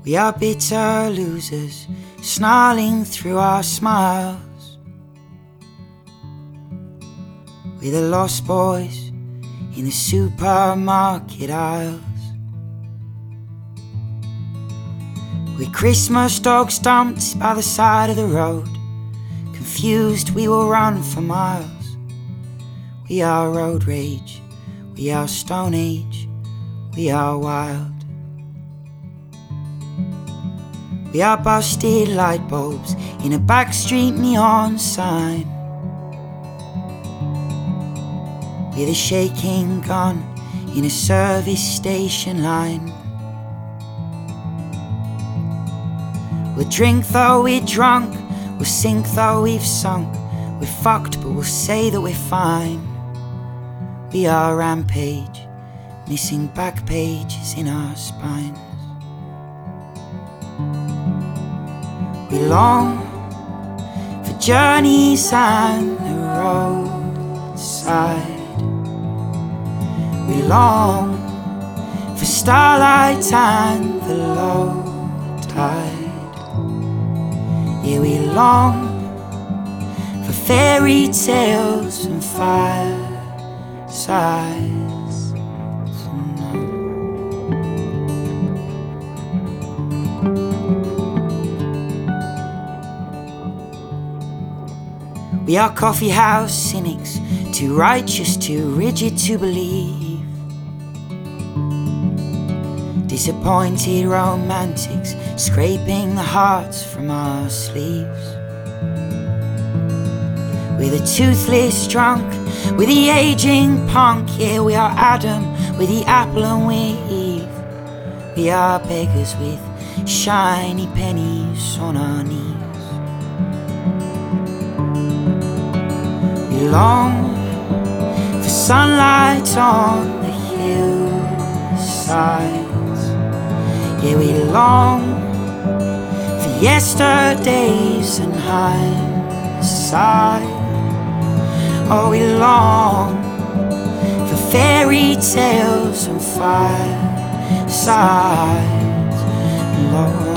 We are bitter losers, snarling through our smiles. We're the lost boys in the supermarket aisles. We're Christmas dogs dumped by the side of the road. Confused, we will run for miles. We are road rage, we are Stone Age, we are wild. We are busted light bulbs in a backstreet neon sign. We're the shaking gun in a service station line. We'll drink though we're drunk, we'll sink though we've sunk. We're fucked but we'll say that we're fine. We are rampage, missing back pages in our spines. We long for journeys and the roadside. We long for starlight and the low tide. Yeah, we long for fairy tales and firesides. We are coffee house cynics, too righteous, too rigid to believe. Disappointed romantics, scraping the hearts from our sleeves. We're the toothless drunk, we're the aging punk. Yeah, we are Adam, we're the apple and we're Eve. We are beggars with shiny pennies on our knees. We long for sunlight on the hillsides. Yeah, we long for yesterdays and hindsight. Oh, we long for fairy tales and firesides. Lord,